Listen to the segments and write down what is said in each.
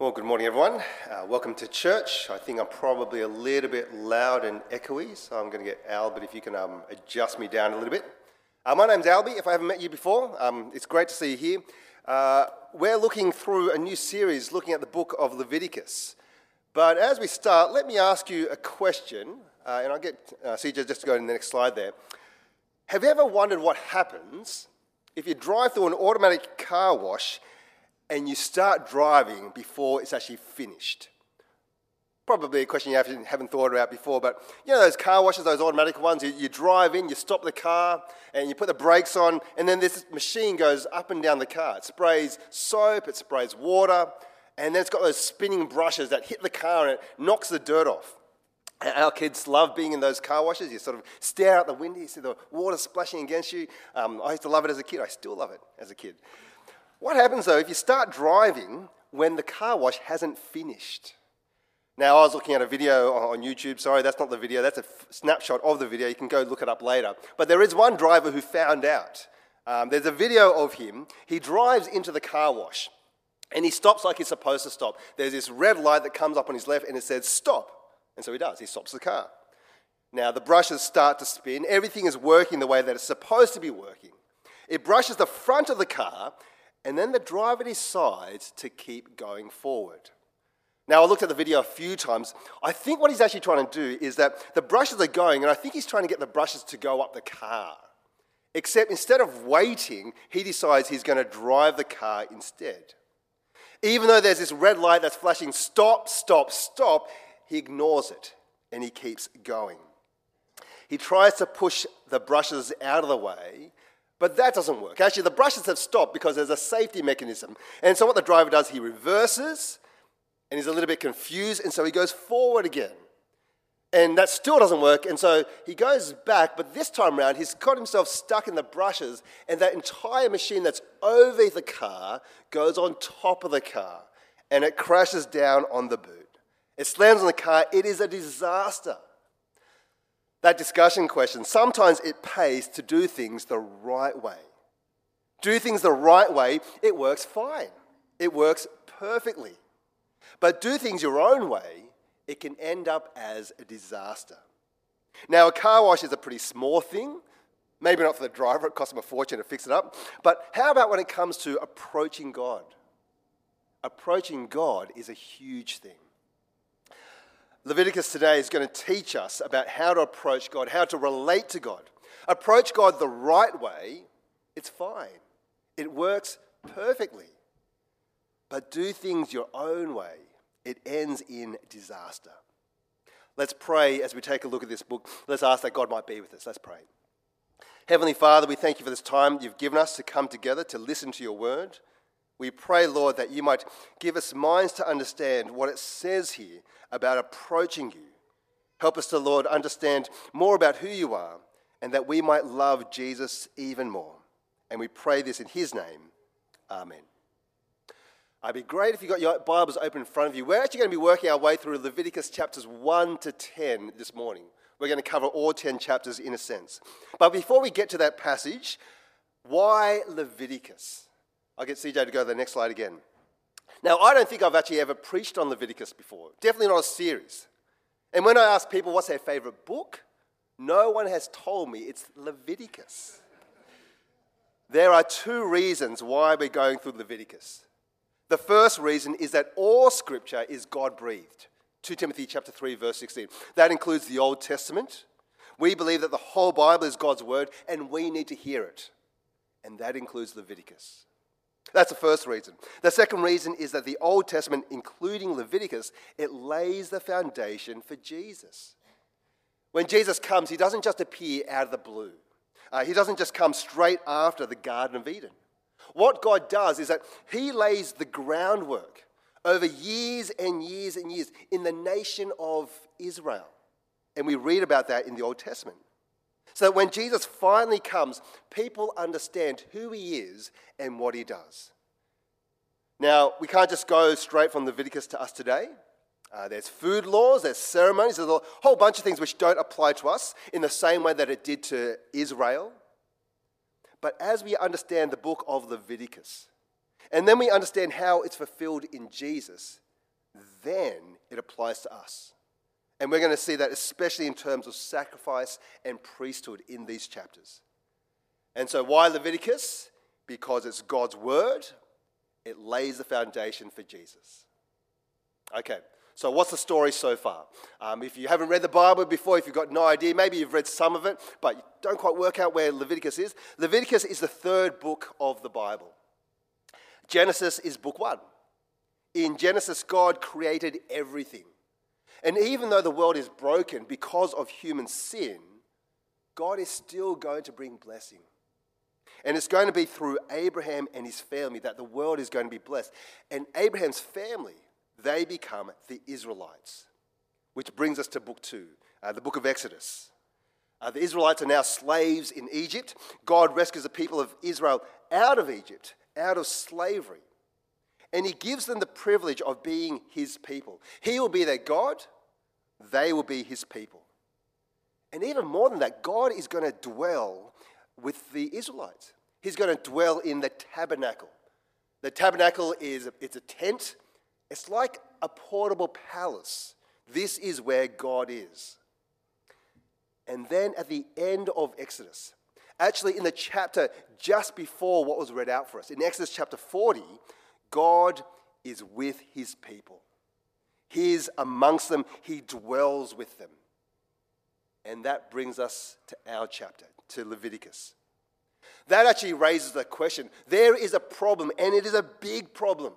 Well, good morning, everyone. Welcome to church. I think I'm probably a little bit loud and echoey, so I'm going to get Albert, if you can adjust me down a little bit. My name's Albie, if I haven't met you before. It's great to see you here. We're looking through a new series looking at the book of Leviticus. But as we start, let me ask you a question, and I'll get CJ just to go to the next slide there. Have you ever wondered what happens if you drive through an automatic car wash and you start driving before it's actually finished? Probably a question you haven't thought about before, but you know those car washes, those automatic ones, you drive in, you stop the car, and you put the brakes on, and then this machine goes up and down the car. It sprays soap, it sprays water, and then it's got those spinning brushes that hit the car and it knocks the dirt off. And our kids love being in those car washes. You sort of stare out the window, you see the water splashing against you. I used to love it as a kid. I still love it as a kid. What happens, though, if you start driving when the car wash hasn't finished? Now, I was looking at a video on YouTube. Sorry, that's not the video. That's a snapshot of the video. You can go look it up later. But there is one driver who found out. There's a video of him. He drives into the car wash, and he stops like he's supposed to stop. There's this red light that comes up on his left, and it says, stop. And so he does. He stops the car. Now, the brushes start to spin. Everything is working the way that it's supposed to be working. It brushes the front of the car, and then the driver decides to keep going forward. Now, I looked at the video a few times. I think what he's actually trying to do is that the brushes are going, and I think he's trying to get the brushes to go up the car. Except instead of waiting, he decides he's going to drive the car instead. Even though there's this red light that's flashing, stop, stop, stop, he ignores it, and he keeps going. He tries to push the brushes out of the way, but that doesn't work. Actually, the brushes have stopped because there's a safety mechanism. And so what the driver does, he reverses, and he's a little bit confused, and so he goes forward again. And that still doesn't work, and so he goes back, but this time around, he's got himself stuck in the brushes, and that entire machine that's over the car goes on top of the car, and it crashes down on the boot. It slams on the car. It is a disaster. That discussion question, sometimes it pays to do things the right way. Do things the right way, it works fine. It works perfectly. But do things your own way, it can end up as a disaster. Now, a car wash is a pretty small thing. Maybe not for the driver, it costs him a fortune to fix it up. But how about when it comes to approaching God? Approaching God is a huge thing. Leviticus today is going to teach us about how to approach God, how to relate to God. Approach God the right way, it's fine. It works perfectly. But do things your own way, it ends in disaster. Let's pray as we take a look at this book. Let's ask that God might be with us. Let's pray. Heavenly Father, we thank you for this time you've given us to come together to listen to your word. We pray, Lord, that you might give us minds to understand what it says here about approaching you. Help us to, Lord, understand more about who you are and that we might love Jesus even more. And we pray this in his name. Amen. It'd be great if you got your Bibles open in front of you. We're actually going to be working our way through Leviticus chapters 1 to 10 this morning. We're going to cover all 10 chapters in a sense. But before we get to that passage, why Leviticus? I'll get CJ to go to the next slide again. Now, I don't think I've actually ever preached on Leviticus before. Definitely not a series. And when I ask people what's their favorite book, no one has told me it's Leviticus. There are two reasons why we're going through Leviticus. The first reason is that all Scripture is God-breathed. 2 Timothy chapter 3, verse 16. That includes the Old Testament. We believe that the whole Bible is God's word, and we need to hear it. And that includes Leviticus. That's the first reason. The second reason is that the Old Testament, including Leviticus, it lays the foundation for Jesus. When Jesus comes, he doesn't just appear out of the blue. He doesn't just come straight after the Garden of Eden. What God does is that he lays the groundwork over years and years and years in the nation of Israel. And we read about that in the Old Testament. So that when Jesus finally comes, people understand who he is and what he does. Now, we can't just go straight from Leviticus to us today. There's food laws, there's ceremonies, there's a whole bunch of things which don't apply to us in the same way that it did to Israel. But as we understand the book of Leviticus, and then we understand how it's fulfilled in Jesus, then it applies to us. And we're going to see that especially in terms of sacrifice and priesthood in these chapters. And so why Leviticus? Because it's God's word. It lays the foundation for Jesus. Okay, so what's the story so far? If you haven't read the Bible before, if you've got no idea, maybe you've read some of it, but you don't quite work out where Leviticus is. Leviticus is the third book of the Bible. Genesis is book 1. In Genesis, God created everything. And even though the world is broken because of human sin, God is still going to bring blessing. And it's going to be through Abraham and his family that the world is going to be blessed. And Abraham's family, they become the Israelites. Which brings us to book 2, the book of Exodus. The Israelites are now slaves in Egypt. God rescues the people of Israel out of Egypt, out of slavery. And he gives them the privilege of being his people. He will be their God. They will be his people. And even more than that, God is going to dwell with the Israelites. He's going to dwell in the tabernacle. The tabernacle it's a tent. It's like a portable palace. This is where God is. And then at the end of Exodus, actually in the chapter just before what was read out for us, in Exodus chapter 40, God is with his people. He is amongst them. He dwells with them. And that brings us to our chapter, to Leviticus. That actually raises the question. There is a problem, and it is a big problem.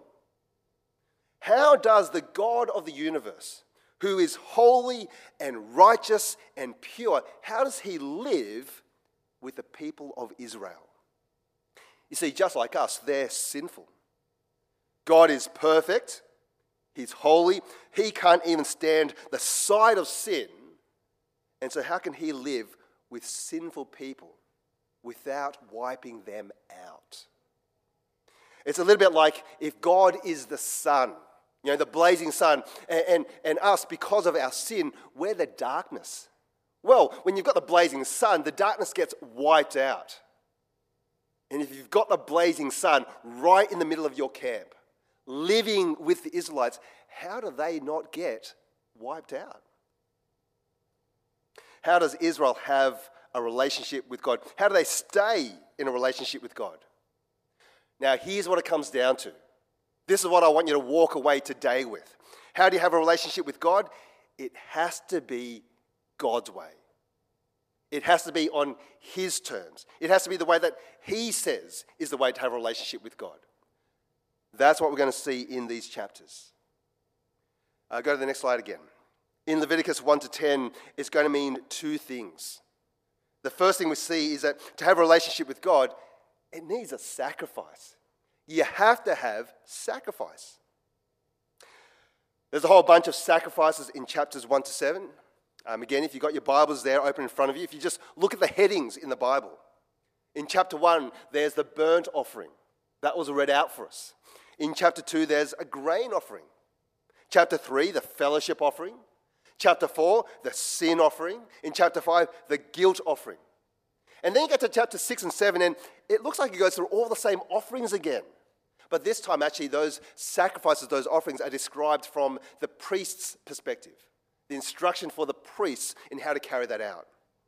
How does the God of the universe, who is holy and righteous and pure, how does he live with the people of Israel? You see, just like us, they're sinful. God is perfect. He's holy. He can't even stand the sight of sin. And so how can he live with sinful people without wiping them out? It's a little bit like if God is the sun, the blazing sun, and us, because of our sin, we're the darkness. Well, when you've got the blazing sun, the darkness gets wiped out. And if you've got the blazing sun right in the middle of your camp, living with the Israelites, how do they not get wiped out? How does Israel have a relationship with God? How do they stay in a relationship with God? Now, here's what it comes down to. This is what I want you to walk away today with. How do you have a relationship with God? It has to be God's way. It has to be on his terms. It has to be the way that he says is the way to have a relationship with God. That's what we're going to see in these chapters. Go to the next slide again. In Leviticus 1 to 10, it's going to mean two things. The first thing we see is that to have a relationship with God, it needs a sacrifice. You have to have sacrifice. There's a whole bunch of sacrifices in chapters 1 to 7. Again, if you've got your Bibles there open in front of you, if you just look at the headings in the Bible. In chapter 1, there's the burnt offering. That was read out for us. In chapter 2, there's a grain offering. Chapter 3, the fellowship offering. Chapter 4, the sin offering. In chapter 5, the guilt offering. And then you get to chapter 6 and 7, and it looks like it goes through all the same offerings again. But this time, actually, those sacrifices, those offerings are described from the priest's perspective. The instruction for the priests in how to carry that out.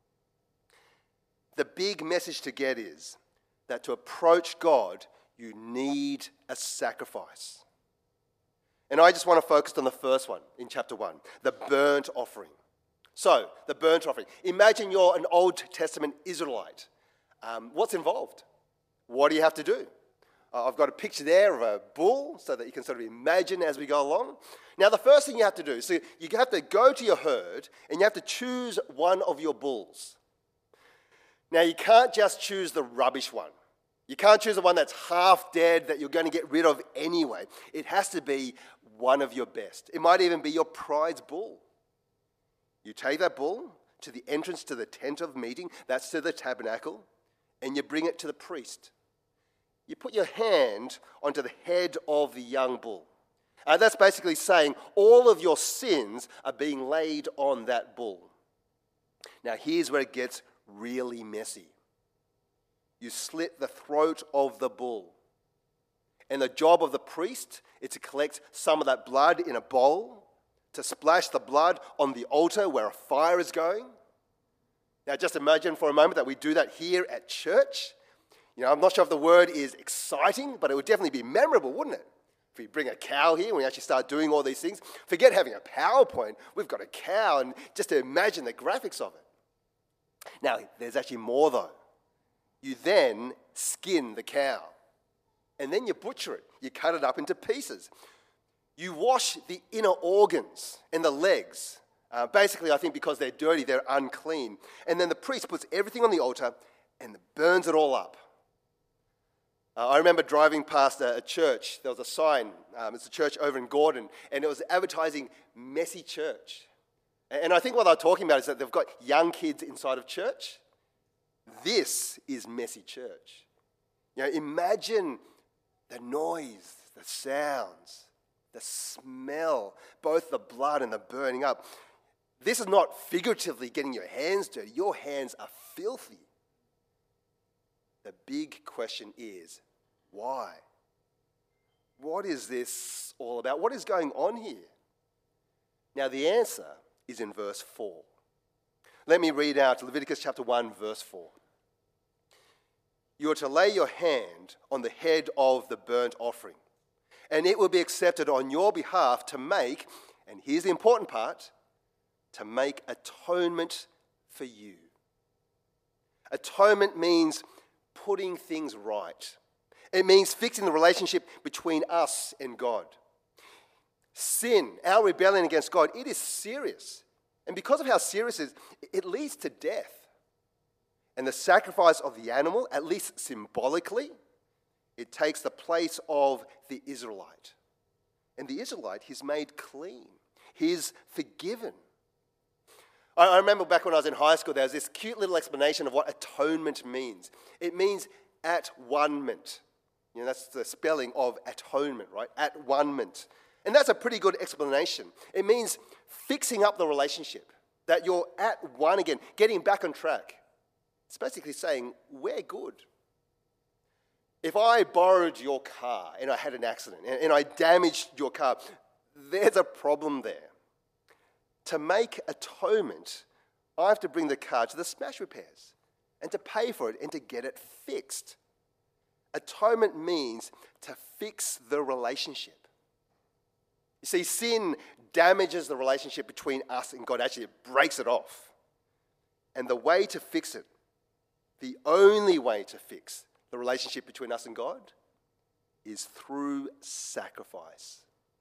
The big message to get is that to approach God, you need a sacrifice. And I just want to focus on the first one in chapter 1, the burnt offering. So, the burnt offering. Imagine you're an Old Testament Israelite. What's involved? What do you have to do? I've got a picture there of a bull so that you can sort of imagine as we go along. Now, the first thing you have to do, so you have to go to your herd and you have to choose one of your bulls. Now, you can't just choose the rubbish one. You can't choose the one that's half dead that you're going to get rid of anyway. It has to be one of your best. It might even be your prize bull. You take that bull to the entrance to the tent of meeting, that's to the tabernacle, and you bring it to the priest. You put your hand onto the head of the young bull. That's basically saying all of your sins are being laid on that bull. Now, here's where it gets really messy. You slit the throat of the bull. And the job of the priest is to collect some of that blood in a bowl, to splash the blood on the altar where a fire is going. Now just imagine for a moment that we do that here at church. I'm not sure if the word is exciting, but it would definitely be memorable, wouldn't it? If we bring a cow here and we actually start doing all these things, forget having a PowerPoint. We've got a cow, and just to imagine the graphics of it. Now, there's actually more though. You then skin the cow, and then you butcher it. You cut it up into pieces. You wash the inner organs and the legs. Basically, I think because they're dirty, they're unclean. And then the priest puts everything on the altar and burns it all up. I remember driving past a church. There was a sign. It's a church over in Gordon, and it was advertising messy church. And I think what they're talking about is that they've got young kids inside of church. This is messy church. Imagine the noise, the sounds, the smell, both the blood and the burning up. This is not figuratively getting your hands dirty. Your hands are filthy. The big question is, why? What is this all about? What is going on here? Now, the answer is in verse 4. Let me read out Leviticus chapter 1, verse 4. You are to lay your hand on the head of the burnt offering, and it will be accepted on your behalf to make, and here's the important part, to make atonement for you. Atonement means putting things right. It means fixing the relationship between us and God. Sin, our rebellion against God, it is serious. And because of how serious it is, it leads to death. And the sacrifice of the animal, at least symbolically, it takes the place of the Israelite. And the Israelite, he's made clean. He's forgiven. I remember back when I was in high school, there was this cute little explanation of what atonement means. It means at one-ment. That's the spelling of atonement, right? At one-ment. And that's a pretty good explanation. It means fixing up the relationship, that you're at one again, getting back on track. It's basically saying, we're good. If I borrowed your car and I had an accident and I damaged your car, there's a problem there. To make atonement, I have to bring the car to the smash repairs and to pay for it and to get it fixed. Atonement means to fix the relationship. You see, sin damages the relationship between us and God. Actually, it breaks it off. And the way to fix it, the only way to fix the relationship between us and God, is through sacrifice.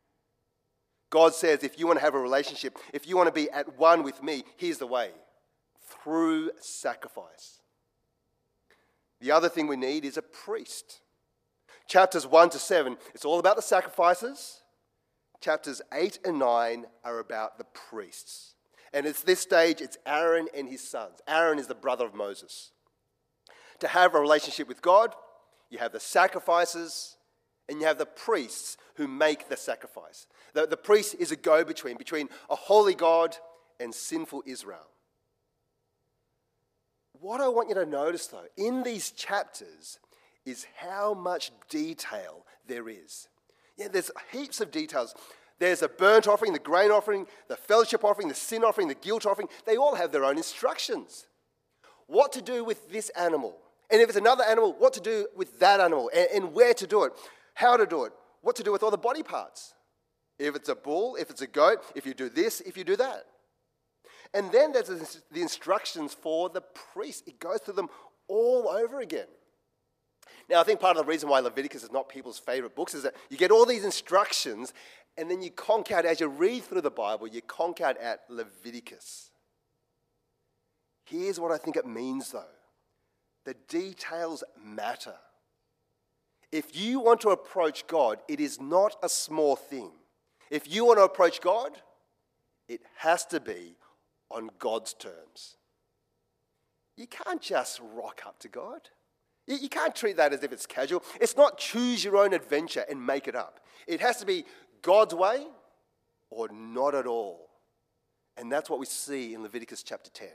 God says, if you want to have a relationship, if you want to be at one with me, here's the way. Through sacrifice. The other thing we need is a priest. Chapters 1 to 7, it's all about the sacrifices. Chapters 8 and 9 are about the priests. And at this stage, it's Aaron and his sons. Aaron is the brother of Moses. To have a relationship with God, you have the sacrifices and you have the priests who make the sacrifice. The priest is a go-between between a holy God and sinful Israel. What I want you to notice, though, in these chapters is how much detail there is. There's heaps of details. There's a burnt offering, the grain offering, the fellowship offering, the sin offering, the guilt offering. They all have their own instructions. What to do with this animal. And if it's another animal, what to do with that animal and where to do it, how to do it, what to do with all the body parts. If it's a bull, if it's a goat, if you do this, if you do that. And then there's the instructions for the priest. It goes through them all over again. Now, I think part of the reason why Leviticus is not people's favorite books is that you get all these instructions and then you conk out, as you read through the Bible, you conk out at Leviticus. Here's what I think it means, though. The details matter. If you want to approach God, it is not a small thing. If you want to approach God, it has to be on God's terms. You can't just rock up to God. You can't treat that as if it's casual. It's not choose your own adventure and make it up. It has to be God's way or not at all. And that's what we see in Leviticus chapter 10.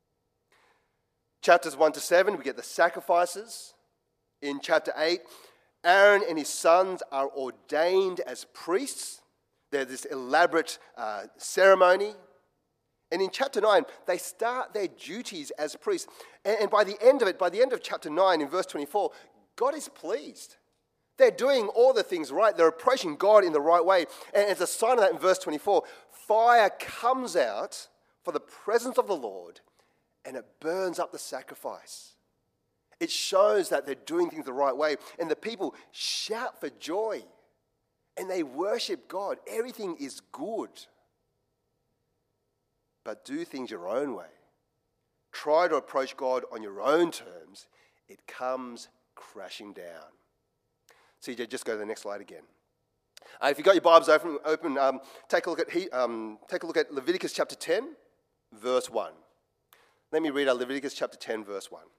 Chapters 1 to 7, we get the sacrifices. In chapter 8, Aaron and his sons are ordained as priests. There's this elaborate ceremony. And in chapter 9, they start their duties as priests. And by the end of it, by the end of chapter 9, in verse 24, God is pleased. They're doing all the things right. They're approaching God in the right way. And as a sign of that, in verse 24, fire comes out for the presence of the Lord, and it burns up the sacrifice. It shows that they're doing things the right way. And the people shout for joy. And they worship God. Everything is good. But do things your own way. Try to approach God on your own terms. It comes crashing down. CJ, just go to the next slide again. If you've got your Bibles open, take a look at Leviticus chapter 10, verse 1. Let me read out Leviticus chapter 10, verse 1.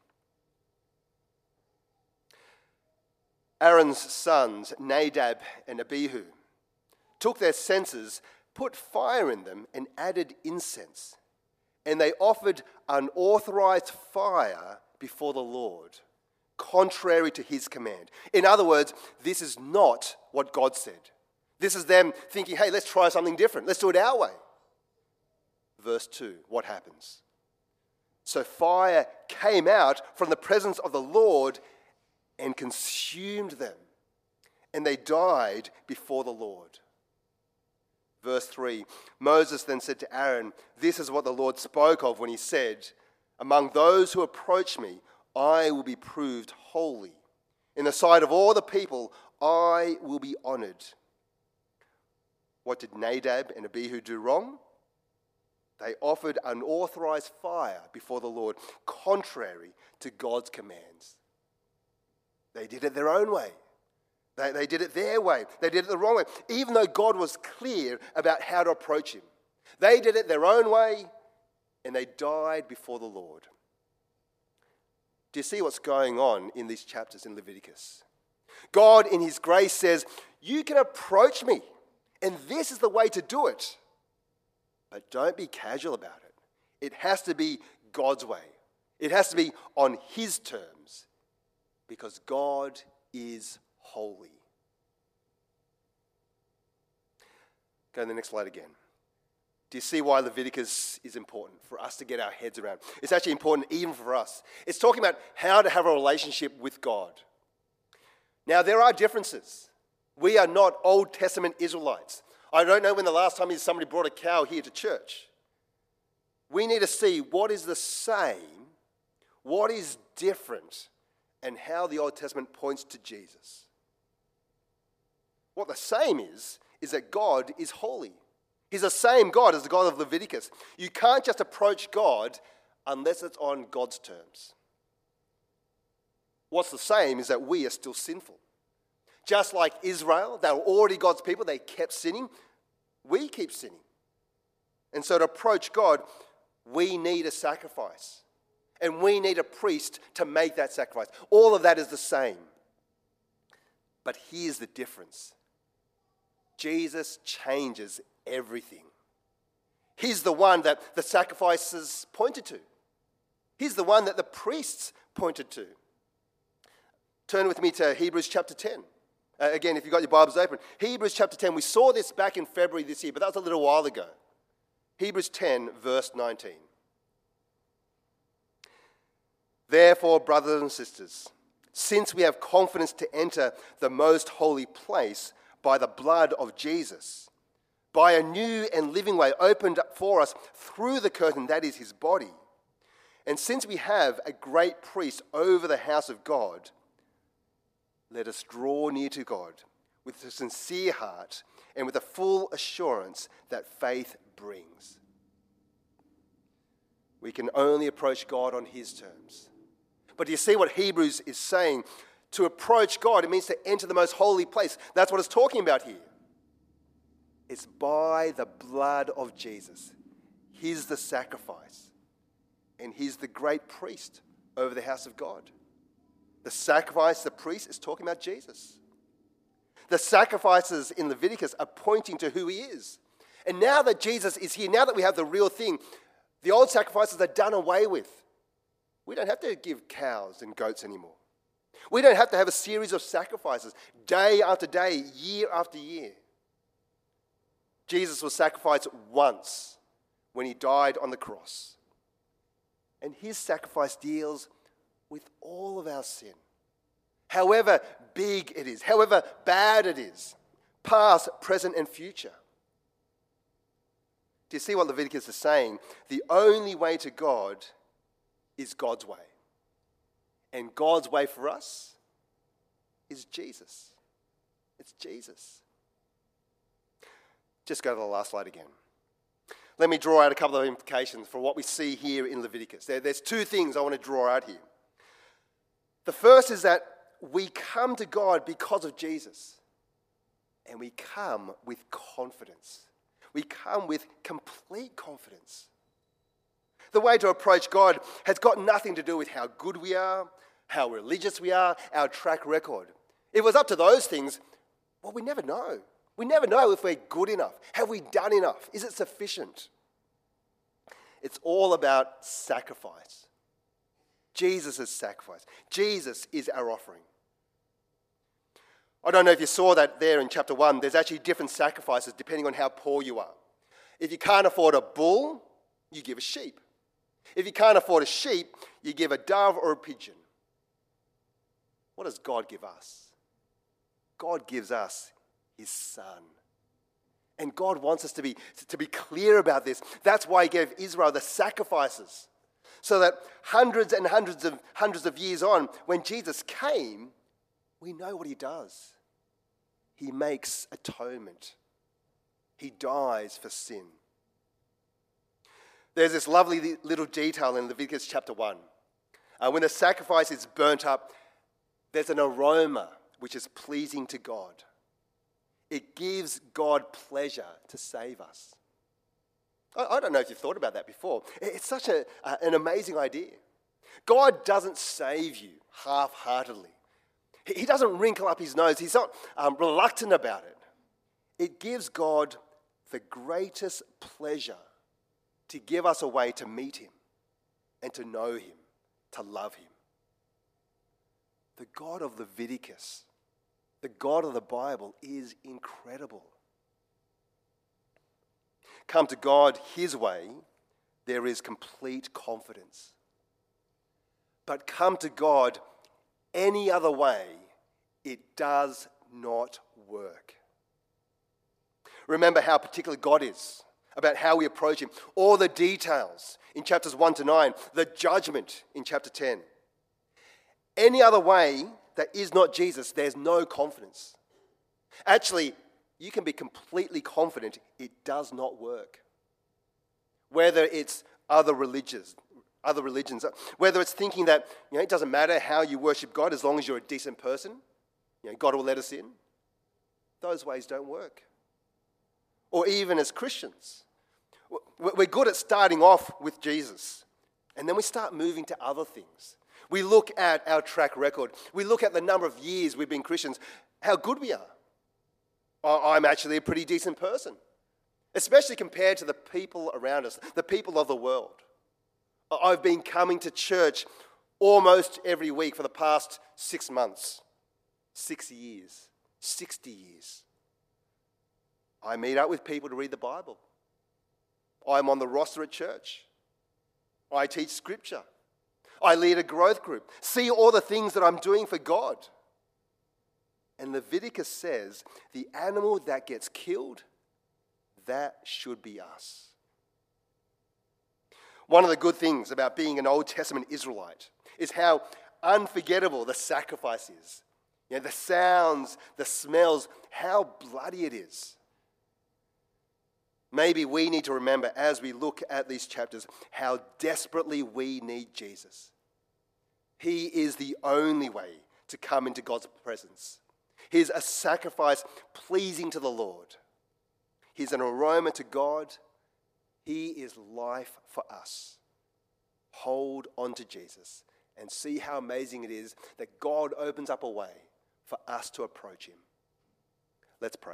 Aaron's sons, Nadab and Abihu, took their censers, put fire in them, and added incense. And they offered unauthorized fire before the Lord, contrary to his command. In other words, this is not what God said. This is them thinking, hey, let's try something different. Let's do it our way. Verse 2, what happens? So fire came out from the presence of the Lord and consumed them, and they died before the Lord. Verse 3, Moses then said to Aaron, this is what the Lord spoke of when he said, among those who approach me, I will be proved holy. In the sight of all the people, I will be honored. What did Nadab and Abihu do wrong? They offered unauthorized fire before the Lord, contrary to God's commands. They did it their own way. They did it their way. They did it the wrong way, even though God was clear about how to approach him. They did it their own way, and they died before the Lord. Do you see what's going on in these chapters in Leviticus? God, in his grace, says, you can approach me, and this is the way to do it. But don't be casual about it. It has to be God's way. It has to be on his terms, because God is holy. Go to the next slide again. Do you see why Leviticus is important for us to get our heads around? It's actually important even for us. It's talking about how to have a relationship with God. Now, there are differences. We are not Old Testament Israelites. I don't know when the last time somebody brought a cow here to church. We need to see what is the same, what is different, and how the Old Testament points to Jesus. What the same is that God is holy. He's the same God as the God of Leviticus. You can't just approach God unless it's on God's terms. What's the same is that we are still sinful. Just like Israel, they were already God's people, they kept sinning. We keep sinning. And so to approach God, we need a sacrifice. And we need a priest to make that sacrifice. All of that is the same. But here's the difference. Jesus changes everything. He's the one that the sacrifices pointed to. He's the one that the priests pointed to. Turn with me to Hebrews chapter 10. Again, if you've got your Bibles open. Hebrews chapter 10. We saw this back in February this year, but that was a little while ago. Hebrews 10, verse 19. Therefore, brothers and sisters, since we have confidence to enter the most holy place by the blood of Jesus, by a new and living way opened up for us through the curtain that is his body, and since we have a great priest over the house of God, let us draw near to God with a sincere heart and with a full assurance that faith brings. We can only approach God on his terms. But do you see what Hebrews is saying? To approach God, it means to enter the most holy place. That's what it's talking about here. It's by the blood of Jesus. He's the sacrifice. And he's the great priest over the house of God. The sacrifice, the priest, is talking about Jesus. The sacrifices in Leviticus are pointing to who he is. And now that Jesus is here, now that we have the real thing, the old sacrifices are done away with. We don't have to give cows and goats anymore. We don't have to have a series of sacrifices day after day, year after year. Jesus was sacrificed once when he died on the cross. And his sacrifice deals with all of our sin. However big it is, however bad it is, past, present, and future. Do you see what Leviticus is saying? The only way to God is God's way. And God's way for us is Jesus. It's Jesus. Just go to the last slide again. Let me draw out a couple of implications for what we see here in Leviticus. There's two things I want to draw out here. The first is that we come to God because of Jesus. And we come with confidence. We come with complete confidence. The way to approach God has got nothing to do with how good we are, how religious we are, our track record. If it was up to those things, well, we never know. We never know if we're good enough. Have we done enough? Is it sufficient? It's all about sacrifice. Jesus' sacrifice. Jesus is our offering. I don't know if you saw that there in chapter 1. There's actually different sacrifices depending on how poor you are. If you can't afford a bull, you give a sheep. If you can't afford a sheep, you give a dove or a pigeon. What does God give us? God gives us his Son. And God wants us to be clear about this. That's why he gave Israel the sacrifices. So that hundreds and hundreds of years on, when Jesus came, we know what he does. He makes atonement. He dies for sin. There's this lovely little detail in Leviticus chapter 1. When the sacrifice is burnt up, there's an aroma which is pleasing to God. It gives God pleasure to save us. I don't know if you've thought about that before. It's such an amazing idea. God doesn't save you half-heartedly. He doesn't wrinkle up his nose. He's not reluctant about it. It gives God the greatest pleasure to give us a way to meet him and to know him, to love him. The God of Leviticus, the God of the Bible, is incredible. Come to God his way, there is complete confidence. But come to God any other way, it does not work. Remember how particular God is, about how we approach him. All the details in chapters 1 to 9, the judgment in chapter 10. Any other way that is not Jesus, there's no confidence. Actually, you can be completely confident it does not work. Whether it's other religions, whether it's thinking that it doesn't matter how you worship God as long as you're a decent person, God will let us in. Those ways don't work. Or even as Christians, we're good at starting off with Jesus, and then we start moving to other things. We look at our track record. We look at the number of years we've been Christians, how good we are. I'm actually a pretty decent person, especially compared to the people around us, the people of the world. I've been coming to church almost every week for the past 6 months, 6 years, 60 years. I meet up with people to read the Bible. I'm on the roster at church. I teach scripture. I lead a growth group. See all the things that I'm doing for God. And Leviticus says the animal that gets killed, that should be us. One of the good things about being an Old Testament Israelite is how unforgettable the sacrifice is. The sounds, the smells, how bloody it is. Maybe we need to remember as we look at these chapters how desperately we need Jesus. He is the only way to come into God's presence. He's a sacrifice pleasing to the Lord. He's an aroma to God. He is life for us. Hold on to Jesus and see how amazing it is that God opens up a way for us to approach him. Let's pray.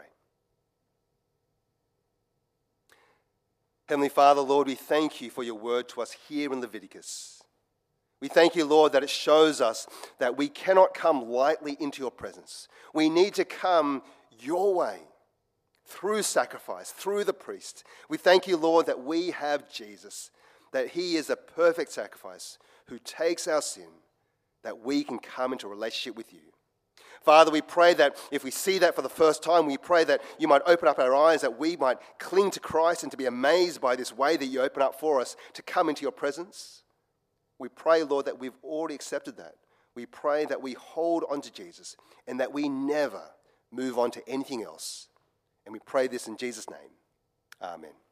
Heavenly Father, Lord, we thank you for your word to us here in Leviticus. We thank you, Lord, that it shows us that we cannot come lightly into your presence. We need to come your way, through sacrifice, through the priest. We thank you, Lord, that we have Jesus, that he is a perfect sacrifice who takes our sin, that we can come into a relationship with you. Father, we pray that if we see that for the first time, we pray that you might open up our eyes, that we might cling to Christ and to be amazed by this way that you open up for us to come into your presence. We pray, Lord, that we've already accepted that. We pray that we hold on to Jesus and that we never move on to anything else. And we pray this in Jesus' name. Amen.